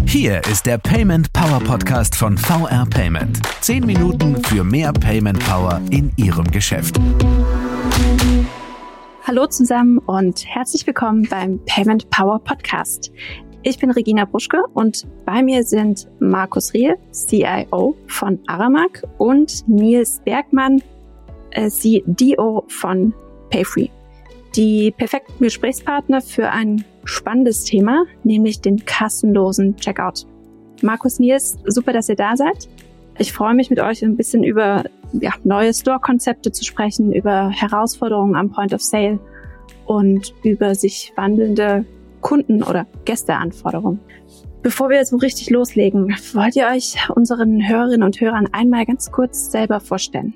Hier ist der Payment Power Podcast von VR Payment. 10 Minuten für mehr Payment Power in Ihrem Geschäft. Hallo zusammen und herzlich willkommen beim Payment Power Podcast. Ich bin Regina Bruschke und bei mir sind Markus Riehl, CIO von Aramark, und Nils Bergmann, CDO von Payfree. Die perfekten Gesprächspartner für ein spannendes Thema, nämlich den kassenlosen Checkout. Markus, Nils, super, dass ihr da seid. Ich freue mich, mit euch ein bisschen über neue Store-Konzepte zu sprechen, über Herausforderungen am Point of Sale und über sich wandelnde Kunden- oder Gästeanforderungen. Bevor wir so richtig loslegen, wollt ihr euch unseren Hörerinnen und Hörern einmal ganz kurz selber vorstellen?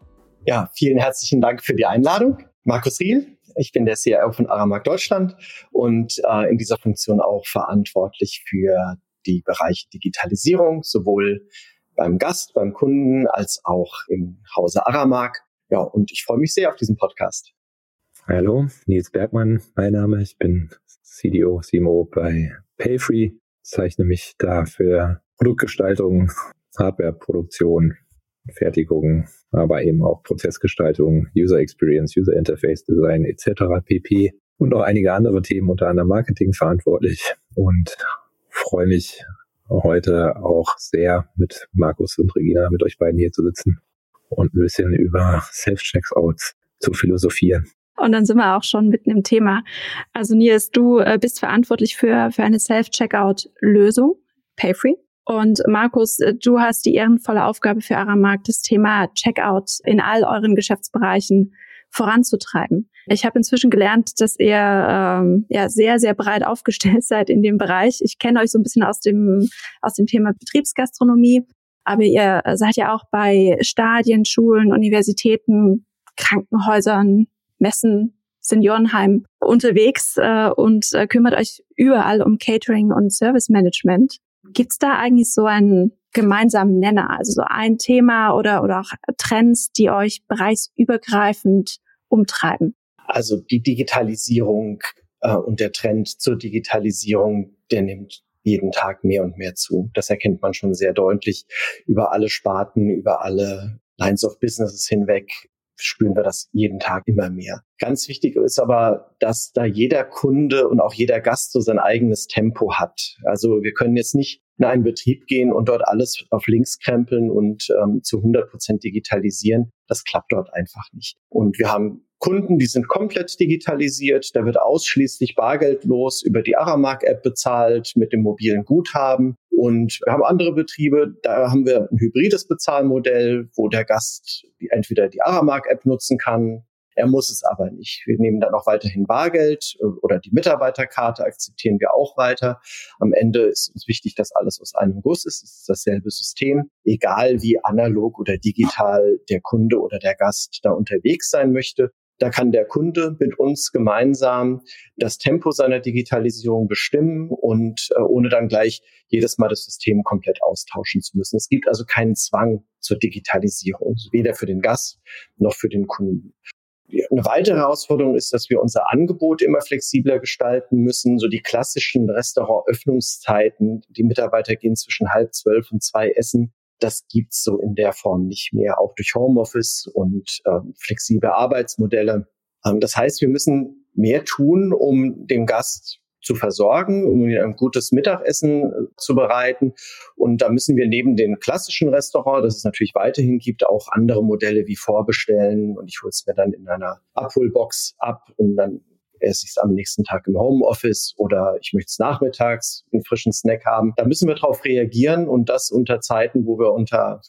Ja, vielen herzlichen Dank für die Einladung. Markus Riehl, ich bin der CIO von Aramark Deutschland und in dieser Funktion auch verantwortlich für die Bereiche Digitalisierung, sowohl beim Gast, beim Kunden, als auch im Hause Aramark. Ja, und ich freue mich sehr auf diesen Podcast. Hallo, Nils Bergmann, mein Name. Ich bin CDO, CMO bei Payfree. Zeichne mich da für Produktgestaltung, Hardwareproduktion, Fertigung, aber eben auch Prozessgestaltung, User Experience, User Interface Design etc. pp. Und auch einige andere Themen, unter anderem Marketing verantwortlich. Und freue mich heute auch sehr mit Markus und Regina, mit euch beiden hier zu sitzen und ein bisschen über Self-Checkouts zu philosophieren. Und dann sind wir auch schon mitten im Thema. Also Nils, du bist verantwortlich für eine Self-Checkout-Lösung, Payfree. Und Markus, du hast die ehrenvolle Aufgabe für Aramark, das Thema Checkout in all euren Geschäftsbereichen voranzutreiben. Ich habe inzwischen gelernt, dass ihr sehr, sehr breit aufgestellt seid in dem Bereich. Ich kenne euch so ein bisschen aus dem Thema Betriebsgastronomie, aber ihr seid ja auch bei Stadien, Schulen, Universitäten, Krankenhäusern, Messen, Seniorenheimen unterwegs und kümmert euch überall um Catering und Service Management. Gibt's da eigentlich so einen gemeinsamen Nenner, also so ein Thema oder auch Trends, die euch bereichsübergreifend umtreiben? Also die Digitalisierung und der Trend zur Digitalisierung, der nimmt jeden Tag mehr und mehr zu. Das erkennt man schon sehr deutlich über alle Sparten, über alle Lines of Businesses hinweg. Spüren wir das jeden Tag immer mehr. Ganz wichtig ist aber, dass da jeder Kunde und auch jeder Gast so sein eigenes Tempo hat. Also wir können jetzt nicht in einen Betrieb gehen und dort alles auf links krempeln und zu 100% digitalisieren. Das klappt dort einfach nicht. Und wir haben Kunden, die sind komplett digitalisiert. Da wird ausschließlich bargeldlos über die Aramark-App bezahlt mit dem mobilen Guthaben. Und wir haben andere Betriebe, da haben wir ein hybrides Bezahlmodell, wo der Gast entweder die Aramark-App nutzen kann. Er muss es aber nicht. Wir nehmen dann auch weiterhin Bargeld oder die Mitarbeiterkarte akzeptieren wir auch weiter. Am Ende ist uns wichtig, dass alles aus einem Guss ist. Es ist dasselbe System, egal wie analog oder digital der Kunde oder der Gast da unterwegs sein möchte. Da kann der Kunde mit uns gemeinsam das Tempo seiner Digitalisierung bestimmen und ohne dann gleich jedes Mal das System komplett austauschen zu müssen. Es gibt also keinen Zwang zur Digitalisierung, weder für den Gast noch für den Kunden. Eine weitere Herausforderung ist, dass wir unser Angebot immer flexibler gestalten müssen. So die klassischen Restaurantöffnungszeiten, die Mitarbeiter gehen zwischen 11:30 und 2 essen. Das gibt's so in der Form nicht mehr, auch durch Homeoffice und flexible Arbeitsmodelle. Das heißt, wir müssen mehr tun, um den Gast zu versorgen, um ihm ein gutes Mittagessen zu bereiten. Und da müssen wir neben den klassischen Restaurants, das es natürlich weiterhin gibt, auch andere Modelle wie Vorbestellen. Und ich hole es mir dann in einer Abholbox ab und dann esse ich es am nächsten Tag im Homeoffice oder ich möchte es nachmittags einen frischen Snack haben. Da müssen wir darauf reagieren und das unter Zeiten, wo wir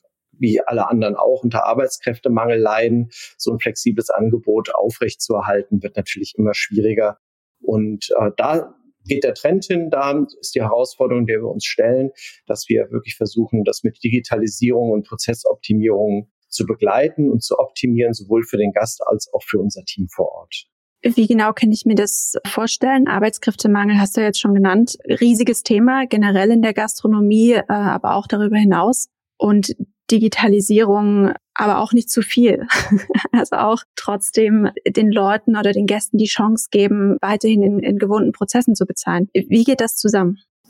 wie alle anderen auch, unter Arbeitskräftemangel leiden. So ein flexibles Angebot aufrechtzuerhalten, wird natürlich immer schwieriger. Und da geht der Trend hin, da ist die Herausforderung, der wir uns stellen, dass wir wirklich versuchen, das mit Digitalisierung und Prozessoptimierung zu begleiten und zu optimieren, sowohl für den Gast als auch für unser Team vor Ort. Wie genau kann ich mir das vorstellen? Arbeitskräftemangel hast du jetzt schon genannt. Riesiges Thema, generell in der Gastronomie, aber auch darüber hinaus. Und Digitalisierung, aber auch nicht zu viel. Also auch trotzdem den Leuten oder den Gästen die Chance geben, weiterhin in gewohnten Prozessen zu bezahlen. Wie geht das zusammen?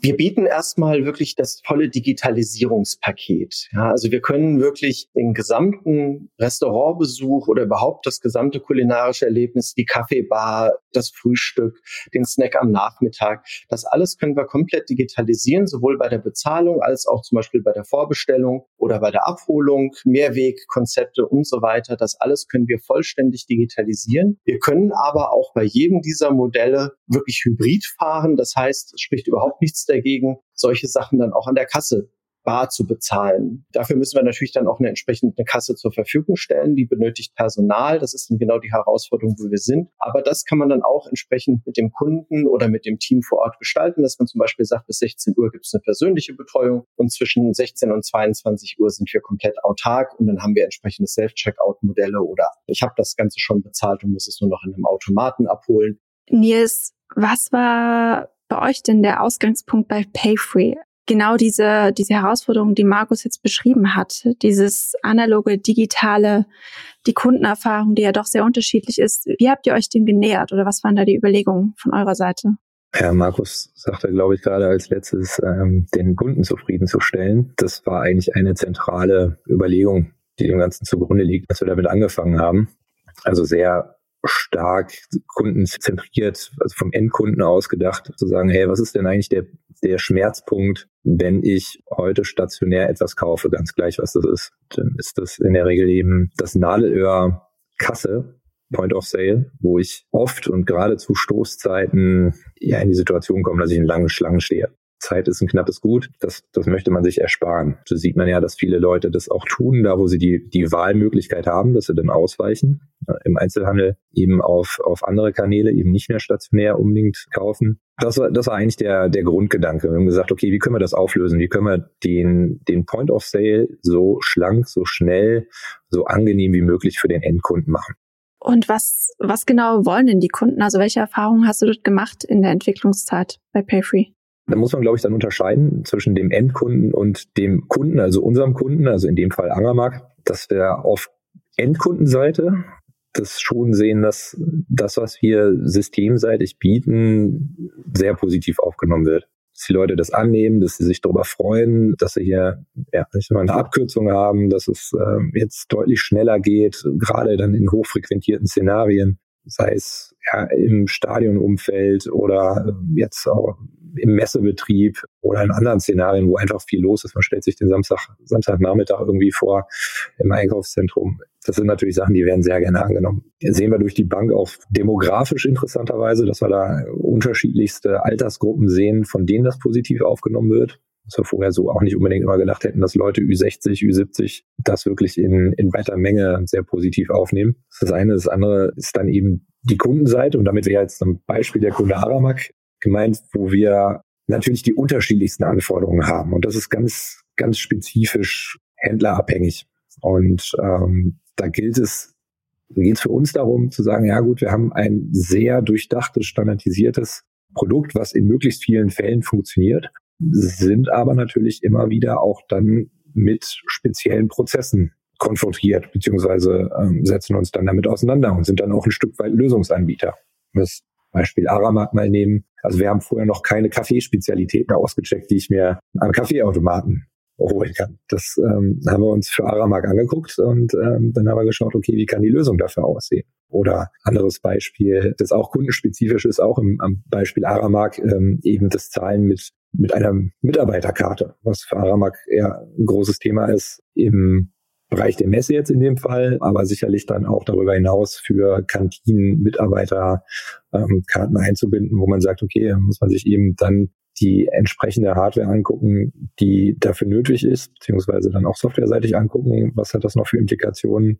Wir bieten erstmal wirklich das volle Digitalisierungspaket. Ja, also wir können wirklich den gesamten Restaurantbesuch oder überhaupt das gesamte kulinarische Erlebnis, die Kaffeebar, das Frühstück, den Snack am Nachmittag, das alles können wir komplett digitalisieren, sowohl bei der Bezahlung als auch zum Beispiel bei der Vorbestellung oder bei der Abholung, Mehrwegkonzepte und so weiter. Das alles können wir vollständig digitalisieren. Wir können aber auch bei jedem dieser Modelle wirklich hybrid fahren. Das heißt, es spricht überhaupt nichts dagegen, solche Sachen dann auch an der Kasse bar zu bezahlen. Dafür müssen wir natürlich dann auch eine entsprechende Kasse zur Verfügung stellen. Die benötigt Personal. Das ist dann genau die Herausforderung, wo wir sind. Aber das kann man dann auch entsprechend mit dem Kunden oder mit dem Team vor Ort gestalten, dass man zum Beispiel sagt, bis 16 Uhr gibt es eine persönliche Betreuung und zwischen 16 und 22 Uhr sind wir komplett autark und dann haben wir entsprechende Self-Checkout-Modelle oder ich habe das Ganze schon bezahlt und muss es nur noch in einem Automaten abholen. Nils, was war bei euch denn der Ausgangspunkt bei Payfree? Genau diese Herausforderung, die Markus jetzt beschrieben hat, dieses analoge, digitale, die Kundenerfahrung, die ja doch sehr unterschiedlich ist. Wie habt ihr euch dem genähert oder was waren da die Überlegungen von eurer Seite? Ja, Markus sagte, glaube ich, gerade als letztes, den Kunden zufriedenzustellen. Das war eigentlich eine zentrale Überlegung, die dem Ganzen zugrunde liegt, als wir damit angefangen haben. Also sehr stark kundenzentriert, also vom Endkunden aus gedacht, zu sagen, hey, was ist denn eigentlich der Schmerzpunkt, wenn ich heute stationär etwas kaufe, ganz gleich, was das ist. Dann ist das in der Regel eben das Nadelöhr Kasse, Point of Sale, wo ich oft und gerade zu Stoßzeiten ja in die Situation komme, dass ich in langen Schlangen stehe. Zeit ist ein knappes Gut, das möchte man sich ersparen. So sieht man ja, dass viele Leute das auch tun, da wo sie die Wahlmöglichkeit haben, dass sie dann ausweichen. Im Einzelhandel eben auf andere Kanäle, eben nicht mehr stationär unbedingt kaufen. Das war eigentlich der Grundgedanke. Wir haben gesagt, okay, wie können wir das auflösen? Wie können wir den Point of Sale so schlank, so schnell, so angenehm wie möglich für den Endkunden machen? Und was genau wollen denn die Kunden? Also welche Erfahrungen hast du dort gemacht in der Entwicklungszeit bei Payfree? Da muss man, glaube ich, dann unterscheiden zwischen dem Endkunden und dem Kunden, also unserem Kunden, also in dem Fall Aramark, dass wir auf Endkundenseite das schon sehen, dass das, was wir systemseitig bieten, sehr positiv aufgenommen wird. Dass die Leute das annehmen, dass sie sich darüber freuen, dass sie hier eine Abkürzung haben, dass es jetzt deutlich schneller geht, gerade dann in hochfrequentierten Szenarien, sei es im Stadionumfeld oder jetzt auch im Messebetrieb oder in anderen Szenarien, wo einfach viel los ist. Man stellt sich den Samstagnachmittag irgendwie vor im Einkaufszentrum. Das sind natürlich Sachen, die werden sehr gerne angenommen. Hier sehen wir durch die Bank auch demografisch interessanterweise, dass wir da unterschiedlichste Altersgruppen sehen, von denen das positiv aufgenommen wird. Was wir vorher so auch nicht unbedingt immer gedacht hätten, dass Leute Ü60, Ü70 das wirklich in weiter Menge sehr positiv aufnehmen. Das ist das eine. Das andere ist dann eben die Kundenseite. Und damit wäre jetzt ein Beispiel der Kunde Aramark gemeint, wo wir natürlich die unterschiedlichsten Anforderungen haben. Und das ist ganz, ganz spezifisch händlerabhängig. Und da geht es für uns darum zu sagen, ja gut, wir haben ein sehr durchdachtes, standardisiertes Produkt, was in möglichst vielen Fällen funktioniert, sind aber natürlich immer wieder auch dann mit speziellen Prozessen konfrontiert, beziehungsweise setzen uns dann damit auseinander und sind dann auch ein Stück weit Lösungsanbieter. Das Beispiel Aramark mal nehmen. Also wir haben vorher noch keine Kaffeespezialitäten ausgecheckt, die ich mir am Kaffeeautomaten holen kann. Das haben wir uns für Aramark angeguckt und dann haben wir geschaut, okay, wie kann die Lösung dafür aussehen? Oder anderes Beispiel, das auch kundenspezifisch ist, auch am Beispiel Aramark, eben das Zahlen mit einer Mitarbeiterkarte, was für Aramark eher ein großes Thema ist im Bereich der Messe jetzt in dem Fall, aber sicherlich dann auch darüber hinaus für Kantinen, Mitarbeiter Karten einzubinden, wo man sagt, okay, da muss man sich eben dann die entsprechende Hardware angucken, die dafür nötig ist, beziehungsweise dann auch softwareseitig angucken, was hat das noch für Implikationen.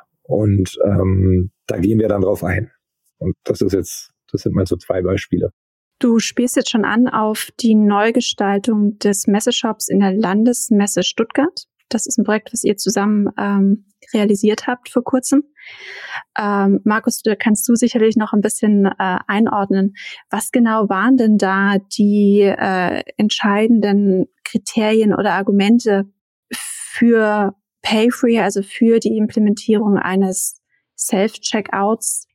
Und da gehen wir dann drauf ein. Und das sind mal so 2 Beispiele. Du spielst jetzt schon an auf die Neugestaltung des Messeshops in der Landesmesse Stuttgart. Das ist ein Projekt, was ihr zusammen realisiert habt vor kurzem. Markus, da kannst du sicherlich noch ein bisschen einordnen. Was genau waren denn da die entscheidenden Kriterien oder Argumente für Payfree, also für die Implementierung eines Self-Checkouts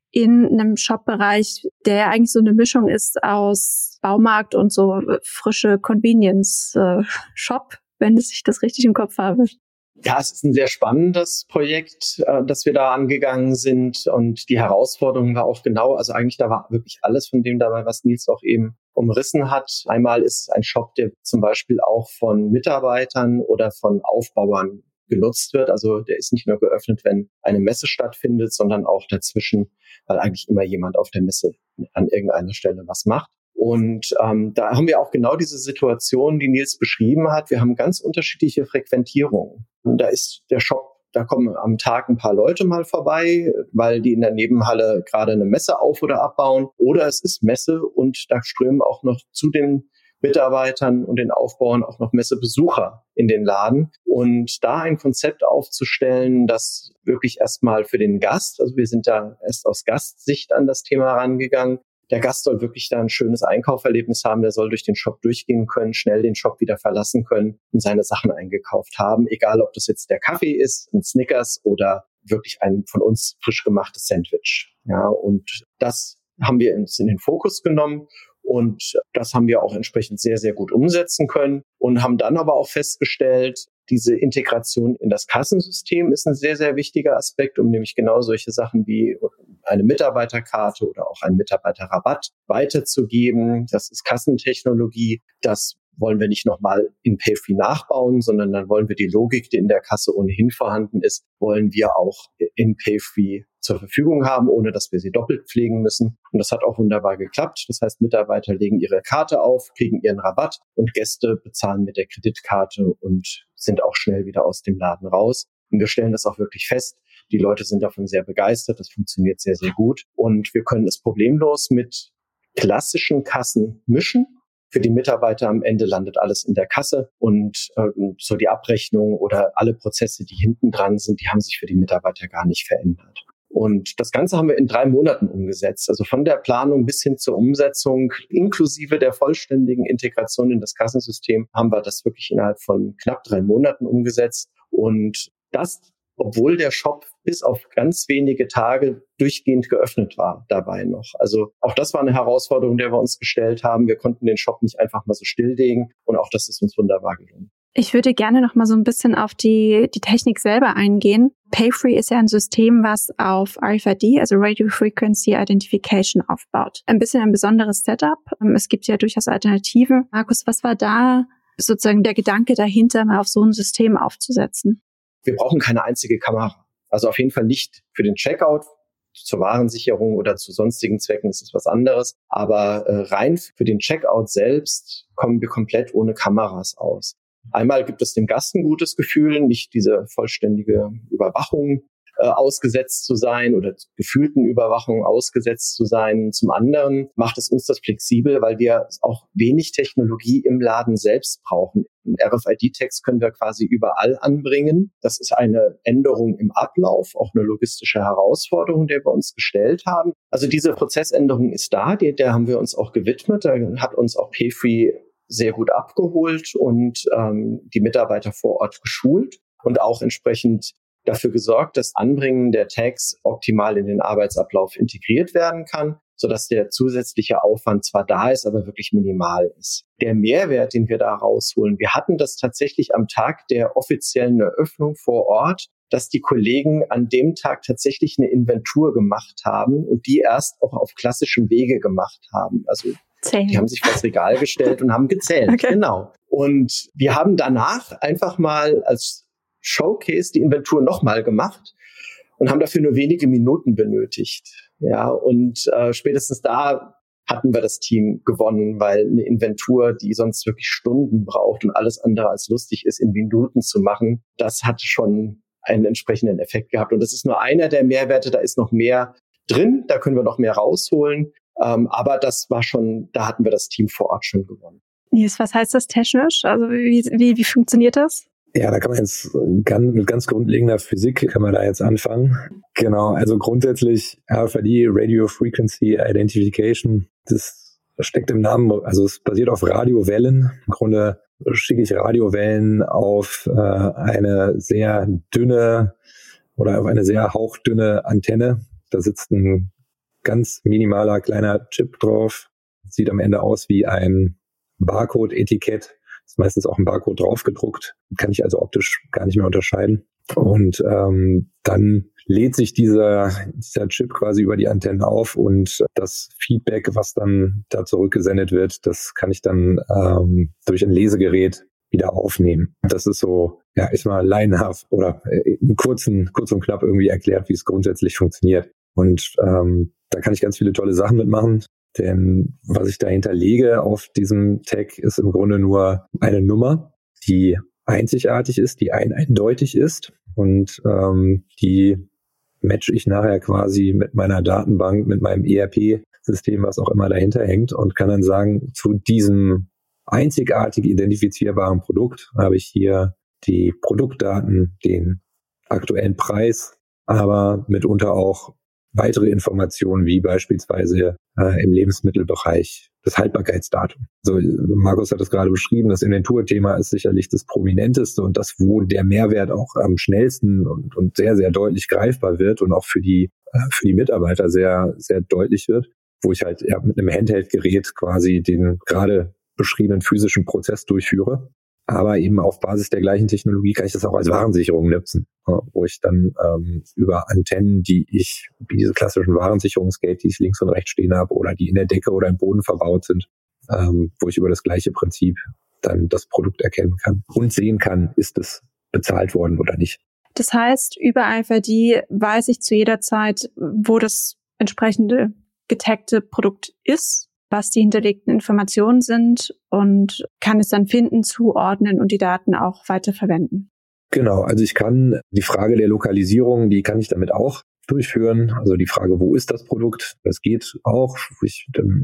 in einem Shop-Bereich, der ja eigentlich so eine Mischung ist aus Baumarkt und so frische Convenience-Shop, wenn ich das richtig im Kopf habe. Ja, es ist ein sehr spannendes Projekt, das wir da angegangen sind. Und die Herausforderung war auch genau, also eigentlich da war wirklich alles von dem dabei, was Nils auch eben umrissen hat. Einmal ist es ein Shop, der zum Beispiel auch von Mitarbeitern oder von Aufbauern genutzt wird. Also der ist nicht nur geöffnet, wenn eine Messe stattfindet, sondern auch dazwischen, weil eigentlich immer jemand auf der Messe an irgendeiner Stelle was macht. Und da haben wir auch genau diese Situation, die Nils beschrieben hat. Wir haben ganz unterschiedliche Frequentierungen. Und da ist der Shop, da kommen am Tag ein paar Leute mal vorbei, weil die in der Nebenhalle gerade eine Messe auf- oder abbauen. Oder es ist Messe und da strömen auch noch zu den Mitarbeitern und den Aufbauern auch noch Messebesucher in den Laden. Und da ein Konzept aufzustellen, das wirklich erstmal für den Gast, also wir sind da erst aus Gastsicht an das Thema rangegangen. Der Gast soll wirklich da ein schönes Einkauferlebnis haben, der soll durch den Shop durchgehen können, schnell den Shop wieder verlassen können und seine Sachen eingekauft haben, egal ob das jetzt der Kaffee ist, ein Snickers oder wirklich ein von uns frisch gemachtes Sandwich. Ja, und das haben wir uns in den Fokus genommen und das haben wir auch entsprechend sehr, sehr gut umsetzen können und haben dann aber auch festgestellt, diese Integration in das Kassensystem ist ein sehr, sehr wichtiger Aspekt, um nämlich genau solche Sachen wie eine Mitarbeiterkarte oder auch einen Mitarbeiterrabatt weiterzugeben. Das ist Kassentechnologie. Das wollen wir nicht nochmal in Payfree nachbauen, sondern dann wollen wir die Logik, die in der Kasse ohnehin vorhanden ist, wollen wir auch in Payfree zur Verfügung haben, ohne dass wir sie doppelt pflegen müssen. Und das hat auch wunderbar geklappt. Das heißt, Mitarbeiter legen ihre Karte auf, kriegen ihren Rabatt und Gäste bezahlen mit der Kreditkarte und sind auch schnell wieder aus dem Laden raus. Und wir stellen das auch wirklich fest. Die Leute sind davon sehr begeistert. Das funktioniert sehr, sehr gut. Und wir können es problemlos mit klassischen Kassen mischen. Für die Mitarbeiter am Ende landet alles in der Kasse und so die Abrechnung oder alle Prozesse, die hinten dran sind, die haben sich für die Mitarbeiter gar nicht verändert. Und das Ganze haben wir in 3 Monaten umgesetzt. Also von der Planung bis hin zur Umsetzung, inklusive der vollständigen Integration in das Kassensystem, haben wir das wirklich innerhalb von knapp 3 Monaten umgesetzt. Und das, obwohl der Shop bis auf ganz wenige Tage durchgehend geöffnet war dabei noch. Also auch das war eine Herausforderung, der wir uns gestellt haben. Wir konnten den Shop nicht einfach mal so stilllegen und auch das ist uns wunderbar gelungen. Ich würde gerne noch mal so ein bisschen auf die Technik selber eingehen. Payfree ist ja ein System, was auf RFID, also Radio Frequency Identification, aufbaut. Ein bisschen ein besonderes Setup. Es gibt ja durchaus Alternativen. Markus, was war da sozusagen der Gedanke dahinter, mal auf so ein System aufzusetzen? Wir brauchen keine einzige Kamera. Also auf jeden Fall nicht für den Checkout, zur Warensicherung oder zu sonstigen Zwecken ist es was anderes. Aber rein für den Checkout selbst kommen wir komplett ohne Kameras aus. Einmal gibt es dem Gast ein gutes Gefühl, nicht diese vollständige Überwachung ausgesetzt zu sein oder gefühlten Überwachung ausgesetzt zu sein. Zum anderen macht es uns das flexibel, weil wir auch wenig Technologie im Laden selbst brauchen. RFID-Tags können wir quasi überall anbringen. Das ist eine Änderung im Ablauf, auch eine logistische Herausforderung, der wir uns gestellt haben. Also diese Prozessänderung ist da, der haben wir uns auch gewidmet. Da hat uns auch Payfree sehr gut abgeholt und die Mitarbeiter vor Ort geschult und auch entsprechend dafür gesorgt, dass Anbringen der Tags optimal in den Arbeitsablauf integriert werden kann, sodass der zusätzliche Aufwand zwar da ist, aber wirklich minimal ist. Der Mehrwert, den wir da rausholen, wir hatten das tatsächlich am Tag der offiziellen Eröffnung vor Ort, dass die Kollegen an dem Tag tatsächlich eine Inventur gemacht haben und die erst auch auf klassischem Wege gemacht haben. Also die haben sich vor das Regal gestellt und haben gezählt. Okay. Genau. Und wir haben danach einfach mal als Showcase die Inventur nochmal gemacht und haben dafür nur wenige Minuten benötigt. Ja, und spätestens da hatten wir das Team gewonnen, weil eine Inventur, die sonst wirklich Stunden braucht und alles andere als lustig ist, in Minuten zu machen, das hat schon einen entsprechenden Effekt gehabt. Und das ist nur einer der Mehrwerte, da ist noch mehr drin, da können wir noch mehr rausholen. Aber das war schon, da hatten wir das Team vor Ort schon gewonnen. Nils, was heißt das technisch? Also wie funktioniert das? Ja, da kann man jetzt mit ganz grundlegender Physik kann man da jetzt anfangen. Genau, also grundsätzlich RFID, Radio Frequency Identification, das steckt im Namen, also es basiert auf Radiowellen. Im Grunde schicke ich Radiowellen auf eine sehr dünne oder auf eine sehr hauchdünne Antenne. Da sitzt ein ganz minimaler kleiner Chip drauf. Sieht am Ende aus wie ein Barcode-Etikett. Ist meistens auch ein Barcode drauf gedruckt. Kann ich also optisch gar nicht mehr unterscheiden. Und dann lädt sich dieser Chip quasi über die Antenne auf und das Feedback, was dann da zurückgesendet wird, das kann ich dann durch ein Lesegerät wieder aufnehmen. Das ist so, ja, ist mal laienhaft oder kurz und knapp irgendwie erklärt, wie es grundsätzlich funktioniert. Und da kann ich ganz viele tolle Sachen mitmachen. Denn was ich dahinter lege auf diesem Tag ist im Grunde nur eine Nummer, die einzigartig ist, die eindeutig ist und die matche ich nachher quasi mit meiner Datenbank, mit meinem ERP-System, was auch immer dahinter hängt und kann dann sagen, zu diesem einzigartig identifizierbaren Produkt habe ich hier die Produktdaten, den aktuellen Preis, aber mitunter auch weitere Informationen wie beispielsweise im Lebensmittelbereich das Haltbarkeitsdatum. Also Markus hat es gerade beschrieben, das Inventurthema ist sicherlich das prominenteste und das, wo der Mehrwert auch am schnellsten und sehr, sehr deutlich greifbar wird und auch für die Mitarbeiter sehr, sehr deutlich wird, wo ich halt mit einem Handheld-Gerät quasi den gerade beschriebenen physischen Prozess durchführe. Aber eben auf Basis der gleichen Technologie kann ich das auch als Warensicherung nutzen, wo ich dann über Antennen, wie diese klassischen Warensicherungsgate, die ich links und rechts stehen habe oder die in der Decke oder im Boden verbaut sind, wo ich über das gleiche Prinzip dann das Produkt erkennen kann und sehen kann, ist es bezahlt worden oder nicht. Das heißt, über IFRD weiß ich zu jeder Zeit, wo das entsprechende getagte Produkt ist, was die hinterlegten Informationen sind und kann es dann finden, zuordnen und die Daten auch weiterverwenden. Genau, also ich kann die Frage der Lokalisierung, die kann ich damit auch durchführen. Also die Frage, wo ist das Produkt? Das geht auch, wo ich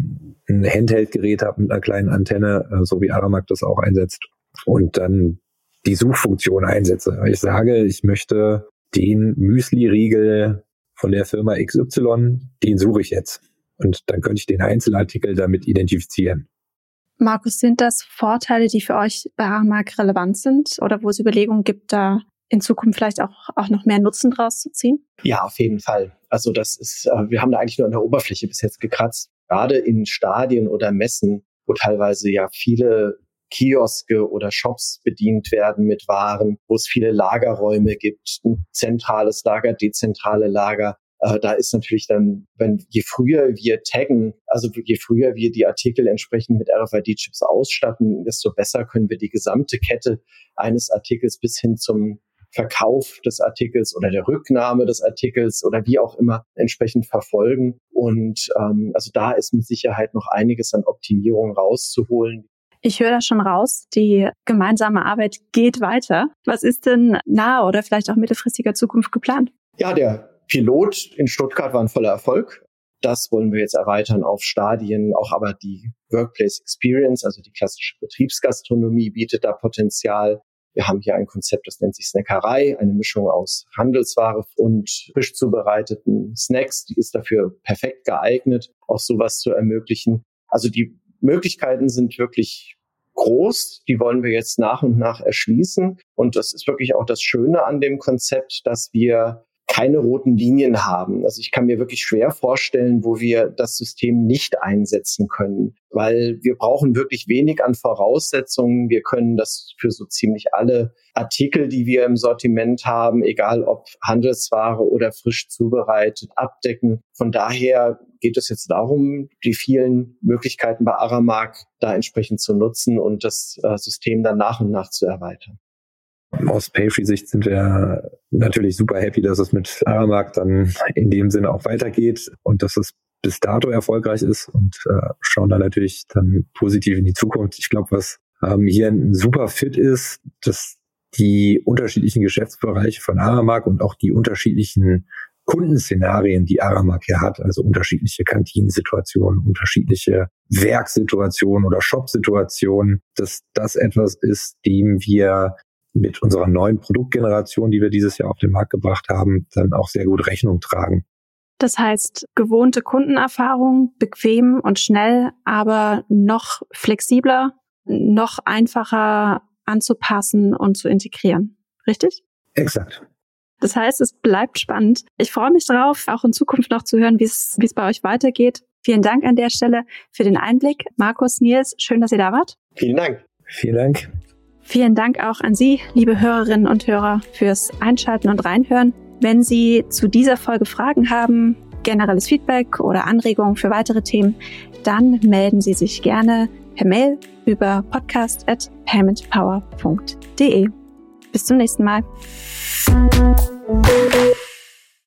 ein Handheld-Gerät habe mit einer kleinen Antenne, so wie Aramark das auch einsetzt und dann die Suchfunktion einsetze. Ich sage, ich möchte den Müsli-Riegel von der Firma XY, den suche ich jetzt. Und dann könnte ich den Einzelartikel damit identifizieren. Markus, sind das Vorteile, die für euch bei Aramark relevant sind oder wo es Überlegungen gibt, da in Zukunft vielleicht auch noch mehr Nutzen draus zu ziehen? Ja, auf jeden Fall. Also das ist, wir haben da eigentlich nur an der Oberfläche bis jetzt gekratzt. Gerade in Stadien oder Messen, wo teilweise ja viele Kioske oder Shops bedient werden mit Waren, wo es viele Lagerräume gibt, ein zentrales Lager, dezentrale Lager. Da ist natürlich dann, je früher wir taggen, also je früher wir die Artikel entsprechend mit RFID-Chips ausstatten, desto besser können wir die gesamte Kette eines Artikels bis hin zum Verkauf des Artikels oder der Rücknahme des Artikels oder wie auch immer entsprechend verfolgen. Und also da ist mit Sicherheit noch einiges an Optimierung rauszuholen. Ich höre das schon raus, die gemeinsame Arbeit geht weiter. Was ist denn nahe oder vielleicht auch mittelfristiger Zukunft geplant? Ja, der Pilot in Stuttgart war ein voller Erfolg. Das wollen wir jetzt erweitern auf Stadien. Auch aber die Workplace Experience, also die klassische Betriebsgastronomie, bietet da Potenzial. Wir haben hier ein Konzept, das nennt sich Snackerei, eine Mischung aus Handelsware und frisch zubereiteten Snacks. Die ist dafür perfekt geeignet, auch sowas zu ermöglichen. Also die Möglichkeiten sind wirklich groß. Die wollen wir jetzt nach und nach erschließen. Und das ist wirklich auch das Schöne an dem Konzept, dass wir keine roten Linien haben. Also ich kann mir wirklich schwer vorstellen, wo wir das System nicht einsetzen können, weil wir brauchen wirklich wenig an Voraussetzungen. Wir können das für so ziemlich alle Artikel, die wir im Sortiment haben, egal ob Handelsware oder frisch zubereitet, abdecken. Von daher geht es jetzt darum, die vielen Möglichkeiten bei Aramark da entsprechend zu nutzen und das System dann nach und nach zu erweitern. Aus Payfree-Sicht sind wir natürlich super happy, dass es mit Aramark dann in dem Sinne auch weitergeht und dass es bis dato erfolgreich ist und schauen da natürlich dann positiv in die Zukunft. Ich glaube, was hier ein super Fit ist, dass die unterschiedlichen Geschäftsbereiche von Aramark und auch die unterschiedlichen Kundenszenarien, die Aramark hier hat, also unterschiedliche Kantinensituationen, unterschiedliche Werksituationen oder Shopsituationen, dass das etwas ist, dem wir mit unserer neuen Produktgeneration, die wir dieses Jahr auf den Markt gebracht haben, dann auch sehr gut Rechnung tragen. Das heißt, gewohnte Kundenerfahrung, bequem und schnell, aber noch flexibler, noch einfacher anzupassen und zu integrieren. Richtig? Exakt. Das heißt, es bleibt spannend. Ich freue mich drauf, auch in Zukunft noch zu hören, wie es bei euch weitergeht. Vielen Dank an der Stelle für den Einblick. Markus, Nils, schön, dass ihr da wart. Vielen Dank. Vielen Dank. Vielen Dank auch an Sie, liebe Hörerinnen und Hörer, fürs Einschalten und Reinhören. Wenn Sie zu dieser Folge Fragen haben, generelles Feedback oder Anregungen für weitere Themen, dann melden Sie sich gerne per Mail über podcast@paymentpower.de. Bis zum nächsten Mal.